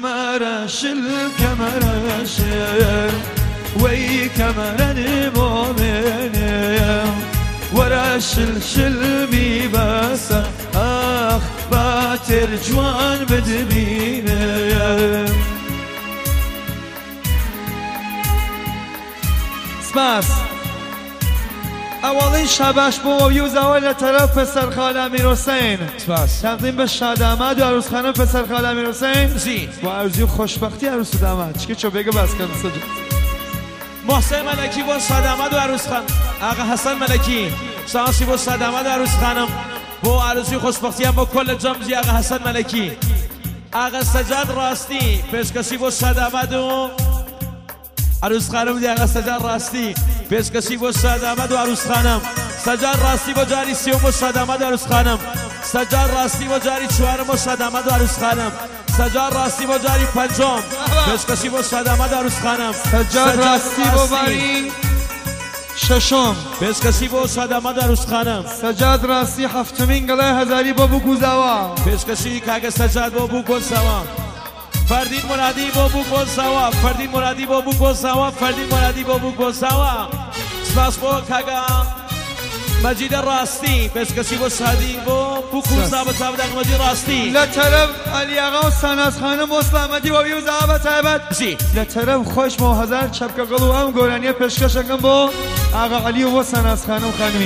كمرش الكمرش وي كمرن مؤمن ورش الشلبي بس اخ باتر جوان بدبينه سپاس اولین شبش با ویوز اول طرف پسر خاله امیر حسین سپاس تقدیم به شادامد و عروس خانم پسر خاله امیر حسین زی و آرزوی خوشبختی عروس و داماد چیکه چو بگه بس کن سجا محسن ملکی با شادامد و عروس خانم آقا حسن ملکی شانسی با شادامد و عروس خانم با آرزوی خوشبختی هم با کل جمعی آقا حسن ملکی آقا سجاد راستی پیشکشی با شادامد و عروس خانم دی آقا سجاد راستی پیشکشی با شادامد و عروس خانم سجاد راستی با جاری سیوم با شادامد و عروس خانم سجاد راستی با جاری چهارم با شادامد و عروس خانم سجاد راستی با جاری پنجم پیشکشی با شادامد و عروس خانم سجاد راستی با باری ششم پیشکشی با شادامد و عروس خانم سجاد راستی هفتمین گله هزاری با بوگوزاوا پیشکشی کاغ سجاد با بوگوزاوا فردین مرادی با بوگوزاوا فردین مرادی با بوگوزاوا فردین مرادی با بوگوزاوا سپاس با کاغ مجید راستی پیشکشی با شادی با بوگوزاوا تابدق مجید راستی لطرف علی آقا و ساناز خانم مسلمتی و ویوز آبا تایبت زی لطرف خوش موهزار چپکه قلو هم گورانی پیشکشکم با آقا علی و ساناز خانم خانمی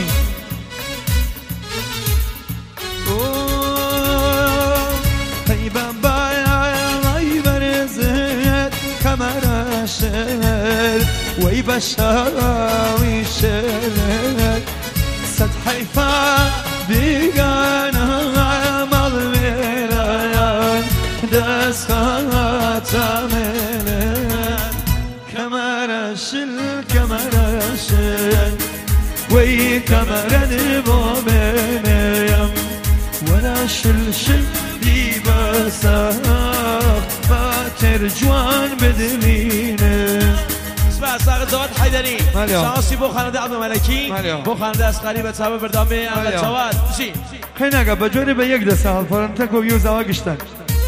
وي بشاوي شل ستحيفا بيقانا عمل ميران دسخات عملان كمرشل كمرشل وي كمرن بومنيم ولا شل دي بساق باتر جوان بدلينه سپاس آقا جواد حیدری شانسی بو خانده عبد ملکی بو خانده اسقری به تابع بردامه آقا جواد چی؟ خیلی نگه بجوری به یک دسته حال پرانتک و ویوز آقا گشتن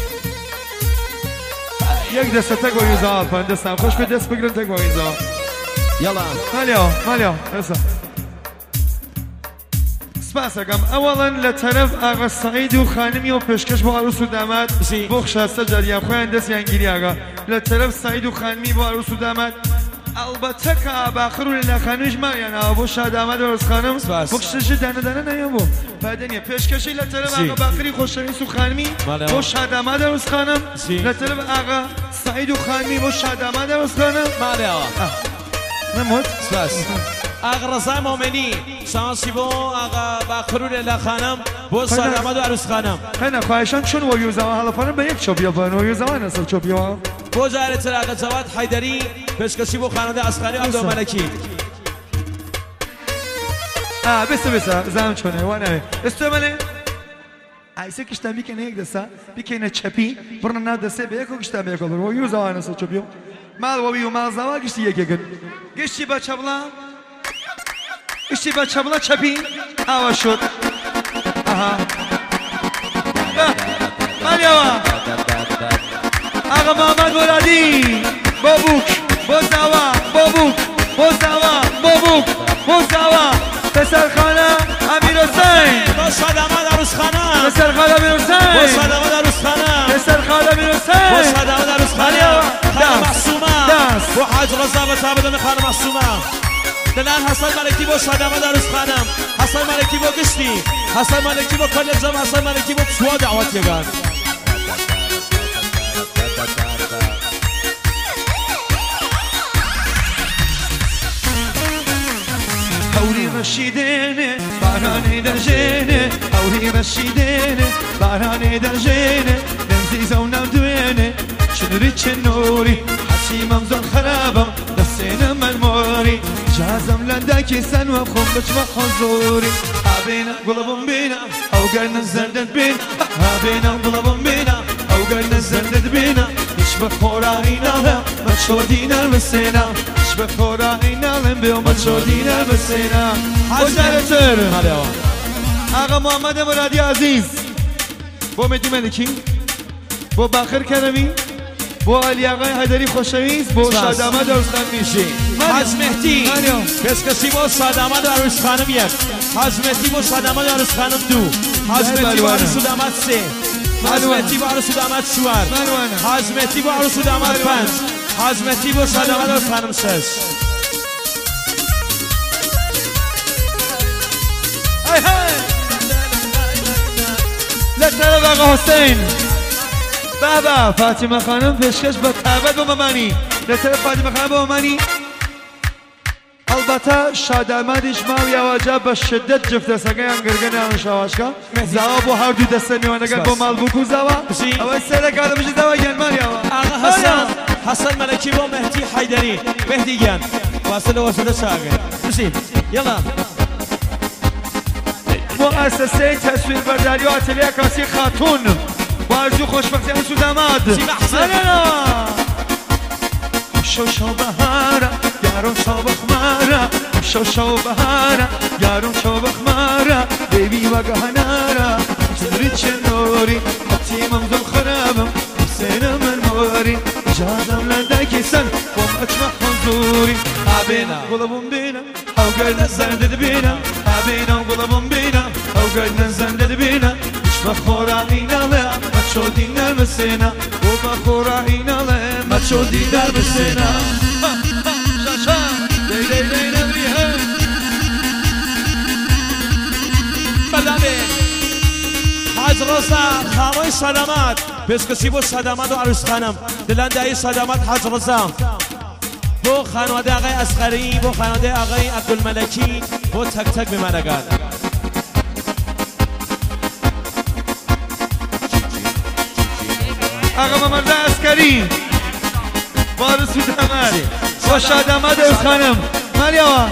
یک دسته تک و ویوز آقا پرانتستم خوش به دست بگیرن تک و ویوز آقا یلا مالیا رسا سپاس اگم اولا لطرف آقا سعید و خانمی و پیشکش با عروس و داماد بخش هسته جریم خوین دست ینگیری آقا لطرف سعید و خانمی با عروس و داماد البته که باخرون لخانوش مریانا بو شادامد و عروس خانم بخشش دانه نیام بو بعدنیه پیشکشی لطرف آقا باخری خوششانس و خانمی بو شادامد و عروس خانم لطرف آقا سعید و خانمی بو شادامد و عروس خانم مالیا نموت سپاس آقا رضا مومنی شانسی بو آقا باخرون لخانم بو شادامد و عروس خانم خیلی خواهشان چون ویوزاوا حالا پانم به یک چوبیا پایین ویوزاوا نصف چوبیا بو جارتر آقا جواد حیدری پیشکشی بو خانده اسقری عبد ملکی بسه زم چونه وانه استماله ایسه کشتم بیکنه یک دسته بیکنه چپی برن نه دسته به یکو کشتم به یکو ویوزاوا نصف چوبیا مال ویو مال زاوا گشتی یک گشتی بچابلا گشتی بچابلا چپی آوا شد آها مالیا آقا محمد مرادی بابوک بوزاوا بابوک بوزاوا بابوک بوزاوا پسر خانه امیر حسین با شادامد عروس خانم پسر خانه امیر حسین با شادامد عروس خانم پسر خانه امیر حسین با شادامد عروس خانم خانم معصومه با حاج رضا و تابدم خانم معصومه دلال حسن ملکی با شادامد عروس خانم حسن ملکی با گشتی حسن ملکی با کل جمع حسن ملکی با چوا دعوت یگان هوري رشيديني باراني درجيني هوري رشيديني باراني درجيني نمزيزة ونمدويني شنوري شنوري حسي ممزون خرابم دسينا ملموري جازم لنداكي سن وبخم بجمع حضوري هابينا قلبهم بينا او قرنا زندت بينا هابينا قلبهم بينا او قرنا زندت بينا نشبه خورانينا لهم متشودينا المسينا نشبه خورانينا لهم بيوم متشودينا المسينا وزارتر آقا محمد مرادی عزیز با مهدی ملکی با باخر کرمی با علی آقای حیدری خوشویست با شادامد عروسخان میشه حاج مهدی پسکسی با شادامد عروس خانم یک حاج مهدی با شادامد عروس خانم دو حاج مهدی با عروس داماد سه حاج مهدی با عروس داماد چهار حاج مهدی با عروس داماد پنج حاج مهدی با شادامد عروس خانم شش لطفاً آقا حسین بابا فاطمه خانم پیشکش با تعبد با مامانی لطفاً فاطمه خانم با مامانی البته شادامدش ما یواجه به شدت جفت سگه انگرگن آن شواشکا زوا با هر دو دسته میوانگر با مالبوکو زوا اول سر کار میشه زوا گن ماریا آقا حسن ملکی با مهدی حیدری مهدی گن واسطه شاگرد بسیم یلا مؤسسه تصویربرداری و اتلیه عکاسی خاتون با آرزوی خوشبختی عروس و داماد شو بهاره یارم شو بخماره شو بهاره یارم شو بخماره بیبی و گهناره چندری چنوری تیمم دل خرابم حسین من موری جادم لندکی سن بوم اچمه حضوری آبینا قلبم بینا او گردن زنده بینا آبینا قلبم بینا او گردن زنده بینا مخورا ایناله مچو دینر بسینا و مخورا ایناله مچو دینر بسینا شاشا دی دی دی نبیه مدامه حاج رضا خاموی صدامت پسکسی با صدامت و عروس خانم دلنده ای صدامت حاج رضا با خانواده آقای اصغری با خانواده آقای عبدالملکی با تک تک بمانگان آقا ممرده عسکری بارو سودامد با شادامد عروس خانم مریا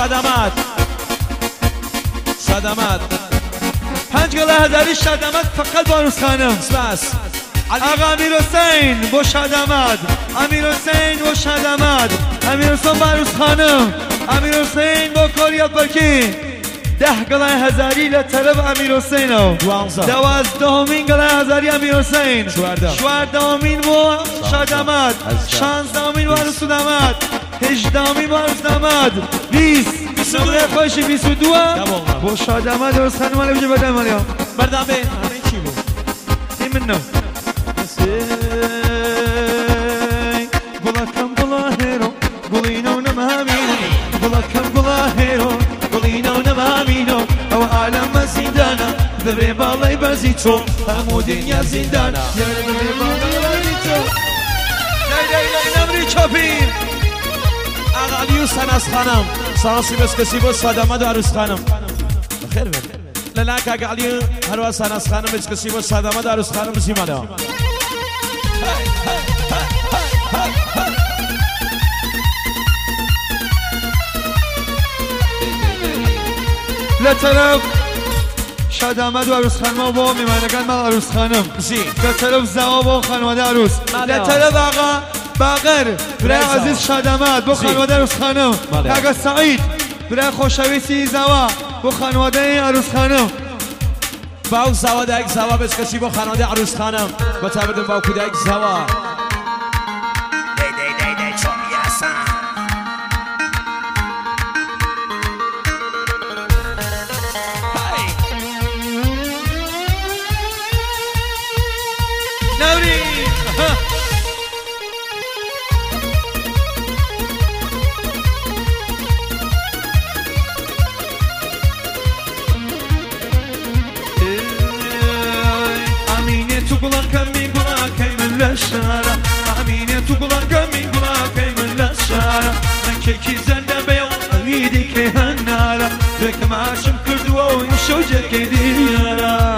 شادامد 5000 شادامد فقط با عروس خانم بس آقا امیر حسین با شادامد امیر حسین با شادامد امیر حسین با عروس خانم امیر حسین با کاریات برکی 10,000 لطرف امیر حسین 12مین هزاری امیر حسین 14مین با شادامد 16مین با عروس داماد 18مین با عروس داماد 20 نمره خوش 22 با شادامد عروس خانم علی بجه بدن مریم بردامه همین چی بود؟ این منو گلکم گلاهرو گلینو نمامینو گلکم گلاهرو گلینو نمامینو او عالم زندانا ببری بالای برزی تو همو دنیا زندانا ببری بالای برزی تو لی نمری چاپی آقا علیو سناس خانم سانسی بس کسی بود صدامت و عروس خانم خیر بید لنک آقا علیو هروا سناس خانم بس کسی بود صدامت و عروس خانم بسیم آدم لطرف شادامد و عروس خانم با میمانگان ما عروس خانم لطرف زواب و خانواده عروس لطرف آقا باقر برای عزیز شادامد با خانواده عروس خانم آقا سعید برای خوشویستی زوا با خانواده عروس خانم باو زوا ده یک زوا بس کسی با خانواده عروس خانم با تبردن باو کده یک زوا امینه تو گلان کمی گلان من لشارا من ککی زنده بیام ویدی که هنارا رکم عاشم کردو و این شوجه که دیارا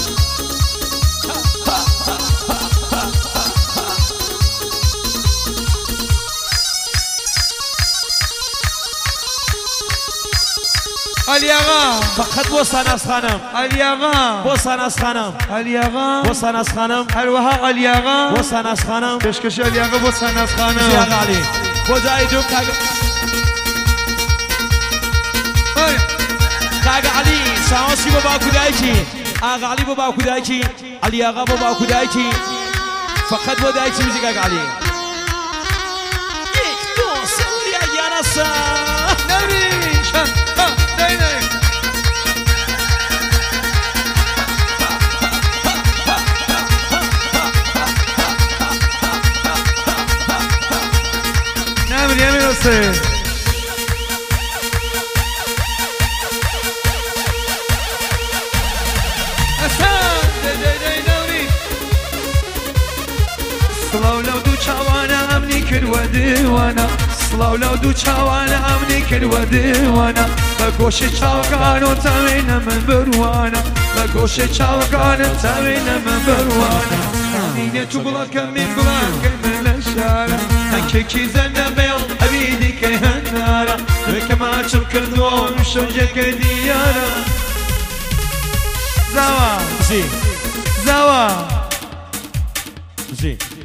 علی آقا فقط با سناس خانم علی آقا با سناس خانم علی آقا با سناس خانم هر علی آقا با سناس خانم پیشکش علی آقا با سناس خانم آقا علی با جای جو آقا علی سانسی با باکودایی کی آقا علی با باکودایی کی علی آقا با باکودایی کی فقط بۆ دایکی موزیک ئاگالی یک دو سەوریا یانەسا نەوریشان دەینێ نەوری ئەمیر حوسێن سڵاو لەو دوو چاوانە ئەمنی کردوە دیوانە سڵاو لەو دوو چاوانە ئەمنی کردوە دیوانە بە گۆشی چاوەکانۆ تاوێنە من بڕوانە بە گۆشی چاوەکانە تاوێنە من بڕوانە ئەمینێ تو گوڵەکە من گوڵانکەی من لە شارە هەنکێکی زەندە بێڵ ئەوی دیکەی هەندارە وێکەما چم کردووە شەوجەکە دیارە زاوا زی زاوا زی